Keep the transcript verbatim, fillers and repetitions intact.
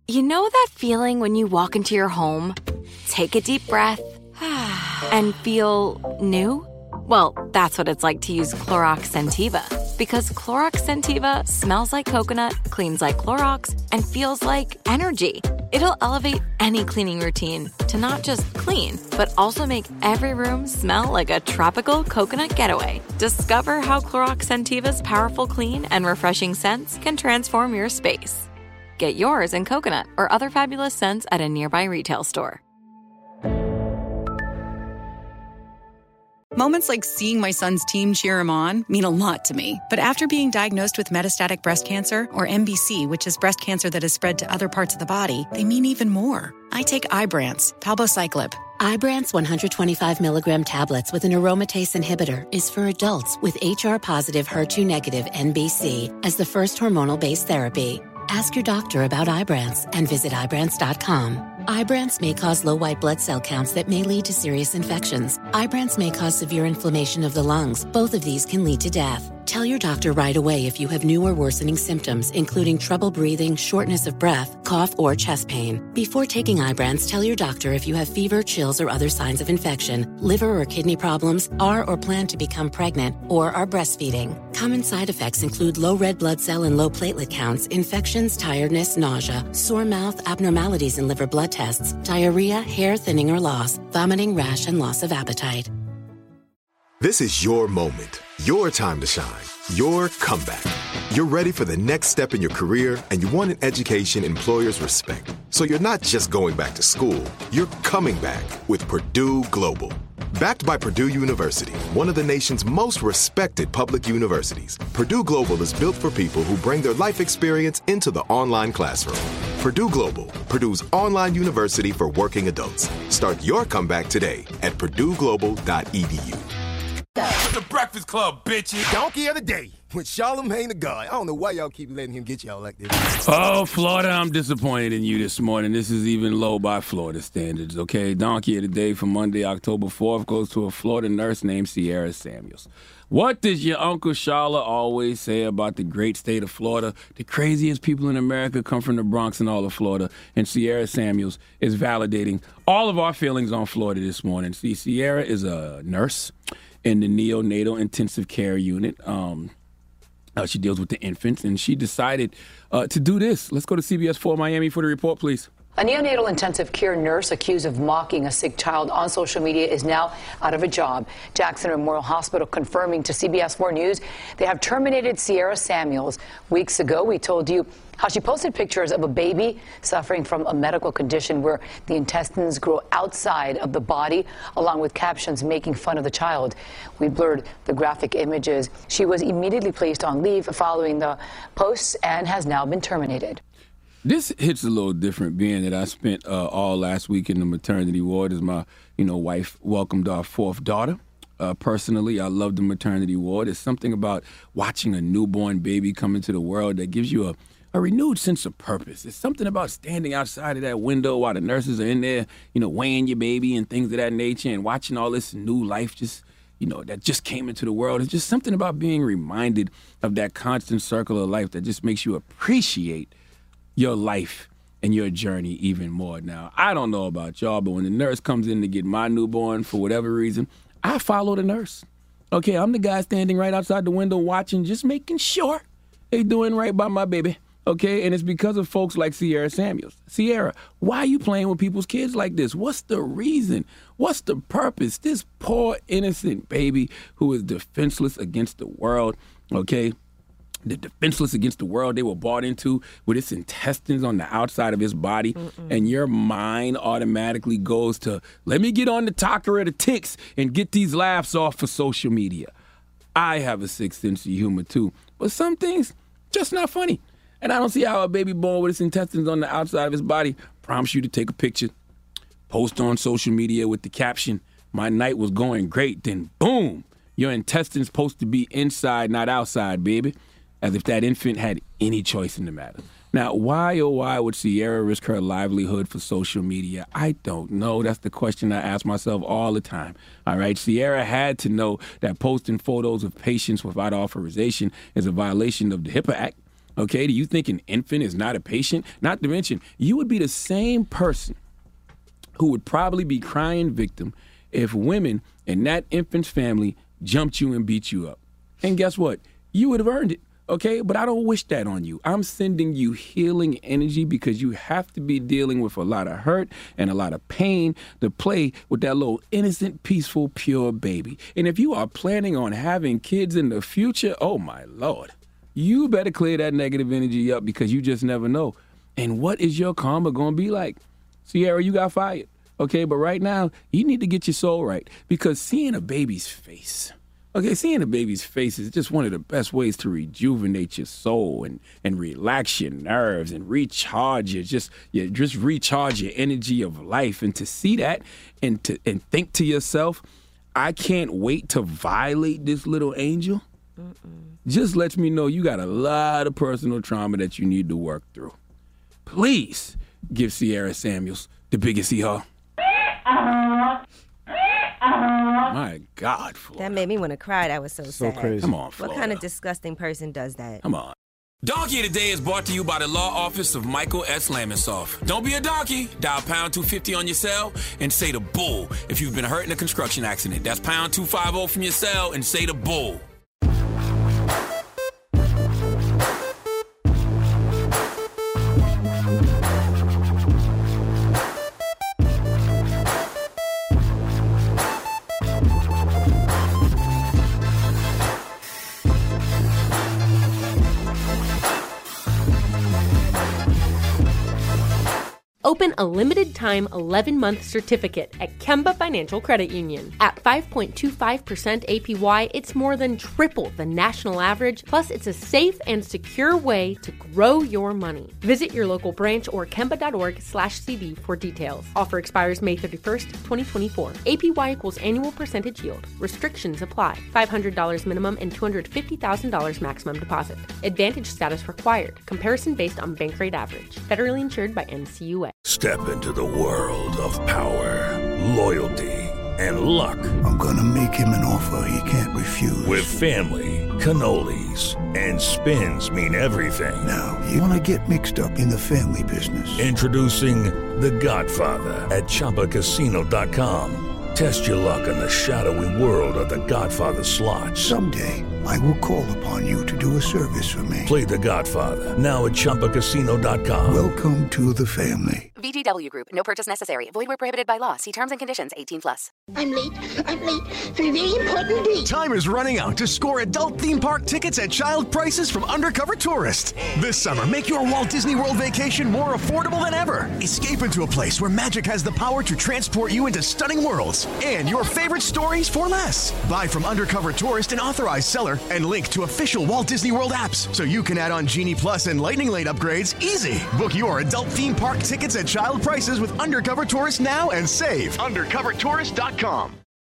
You know that feeling when you walk into your home, take a deep breath, and feel new? Well, that's what it's like to use Clorox Scentiva. Because Clorox Scentiva smells like coconut, cleans like Clorox, and feels like energy. It'll elevate any cleaning routine to not just clean, but also make every room smell like a tropical coconut getaway. Discover how Clorox Scentiva's powerful clean and refreshing scents can transform your space. Get yours in coconut or other fabulous scents at a nearby retail store. Moments like seeing my son's team cheer him on mean a lot to me. But after being diagnosed with metastatic breast cancer, or M B C, which is breast cancer that has spread to other parts of the body, they mean even more. I take Ibrance, palbociclib. Ibrance one hundred twenty-five milligram tablets with an aromatase inhibitor is for adults with H R-positive, H E R two negative M B C as the first hormonal-based therapy. Ask your doctor about Ibrance and visit Ibrance dot com. Ibrance may cause low white blood cell counts that may lead to serious infections. Ibrance may cause severe inflammation of the lungs. Both of these can lead to death. Tell your doctor right away if you have new or worsening symptoms, including trouble breathing, shortness of breath, cough, or chest pain. Before taking Ibrance, tell your doctor if you have fever, chills, or other signs of infection, liver or kidney problems, are or plan to become pregnant, or are breastfeeding. Common side effects include low red blood cell and low platelet counts, infections, tiredness, nausea, sore mouth, abnormalities in liver blood tests, diarrhea, hair thinning or loss, vomiting, rash, and loss of appetite. This is your moment, your time to shine, your comeback. You're ready for the next step in your career, and you want an education employers respect. So you're not just going back to school, you're coming back with Purdue Global. Backed by Purdue University, one of the nation's most respected public universities, Purdue Global is built for people who bring their life experience into the online classroom. Purdue Global, Purdue's online university for working adults. Start your comeback today at purdue global dot e d u. It's the Breakfast Club, bitches. Donkey of the day with Charlamagne the God. I don't know why y'all keep letting him get y'all like this. Oh, Florida, I'm disappointed in you this morning. This is even low by Florida standards, okay? Donkey of the day for Monday, October fourth goes to a Florida nurse named Sierra Samuels. What does your Uncle Sharla always say about the great state of Florida? The craziest people in America come from the Bronx and all of Florida, and Sierra Samuels is validating all of our feelings on Florida this morning. See, Sierra is a nurse in the neonatal intensive care unit. Um, uh, she deals with the infants, and she decided uh, to do this. Let's go to C B S four Miami for the report, please. A neonatal intensive care nurse accused of mocking a sick child on social media is now out of a job. Jackson Memorial Hospital confirming to C B S four News they have terminated Sierra Samuels. Weeks ago, we told you how she posted pictures of a baby suffering from a medical condition where the intestines grow outside of the body, along with captions making fun of the child. We blurred the graphic images. She was immediately placed on leave following the posts and has now been terminated. This hits a little different, being that I spent uh, all last week in the maternity ward as my, you know, wife welcomed our fourth daughter. Uh, personally, I love the maternity ward. It's something about watching a newborn baby come into the world that gives you a, a renewed sense of purpose. It's something about standing outside of that window while the nurses are in there, you know, weighing your baby and things of that nature, and watching all this new life just, you know, that just came into the world. It's just something about being reminded of that constant circle of life that just makes you appreciate your life and your journey even more. Now, I don't know about y'all, but when the nurse comes in to get my newborn for whatever reason, I follow the nurse. Okay, I'm the guy standing right outside the window watching, just making sure they doing right by my baby. Okay, and it's because of folks like Sierra Samuels. Sierra, why are you playing with people's kids like this? What's the reason? What's the purpose? This poor, innocent baby who is defenseless against the world, okay? The defenseless against the world they were brought into with its intestines on the outside of his body. Mm-mm. And your mind automatically goes to, let me get on the talker of the ticks and get these laughs off for social media. I have a sixth sense of humor too, but some things just not funny. And I don't see how a baby born with its intestines on the outside of his body prompts you to take a picture, post on social media with the caption, my night was going great, then boom, your intestines supposed to be inside, not outside, baby. As if that infant had any choice in the matter. Now, why, oh, why would Sierra risk her livelihood for social media? I don't know. That's the question I ask myself all the time. All right, Sierra had to know that posting photos of patients without authorization is a violation of the HIPAA Act. Okay, do you think an infant is not a patient? Not to mention, you would be the same person who would probably be crying victim if women in that infant's family jumped you and beat you up. And guess what? You would have earned it, okay? But I don't wish that on you. I'm sending you healing energy because you have to be dealing with a lot of hurt and a lot of pain to play with that little innocent, peaceful, pure baby. And if you are planning on having kids in the future, oh my Lord, you better clear that negative energy up because you just never know. And what is your karma going to be like? Sierra, you got fired. Okay, but right now, you need to get your soul right because seeing a baby's face, okay, seeing a baby's face is just one of the best ways to rejuvenate your soul and, and relax your nerves and recharge your, just, you just recharge your energy of life. And to see that and to and think to yourself, I can't wait to violate this little angel. Mm-mm. Just lets me know you got a lot of personal trauma that you need to work through. Please give Sierra Samuels the biggest hee-haw. My God, Florida. That made me want to cry. That was so, so sad. crazy. Come on, Florida. What kind of disgusting person does that? Come on. Donkey of the Day is brought to you by the law office of Michael S. Lamonsoff. Don't be a donkey. Dial pound two fifty on your cell and say the bull if you've been hurt in a construction accident. That's pound two fifty from your cell and say the bull. Open a limited-time eleven-month certificate at Kemba Financial Credit Union. At five point two five percent A P Y, it's more than triple the national average, plus it's a safe and secure way to grow your money. Visit your local branch or kemba.org slash CD for details. Offer expires May thirty-first, twenty twenty-four. A P Y equals annual percentage yield. Restrictions apply. five hundred dollars minimum and two hundred fifty thousand dollars maximum deposit. Advantage status required. Comparison based on bank rate average. Federally insured by N C U A. Step into the world of power, loyalty, and luck. I'm gonna make him an offer he can't refuse. With family, cannolis, and spins mean everything. Now, you wanna get mixed up in the family business. Introducing The Godfather at Chumba Casino dot com. Test your luck in the shadowy world of The Godfather slot. Someday, I will call upon you to do a service for me. Play The Godfather, now at Chumba Casino dot com. Welcome to the family. V G W Group. No purchase necessary. Void where prohibited by law. See terms and conditions. eighteen plus. I'm late. I'm late for a very important date. Time is running out to score adult theme park tickets at child prices from Undercover Tourist. This summer, make your Walt Disney World vacation more affordable than ever. Escape into a place where magic has the power to transport you into stunning worlds and your favorite stories for less. Buy from Undercover Tourist, an authorized seller, and link to official Walt Disney World apps so you can add on Genie Plus and Lightning Lane upgrades easy. Book your adult theme park tickets at child prices with Undercover Tourist now and save. Undercover Tourist dot com.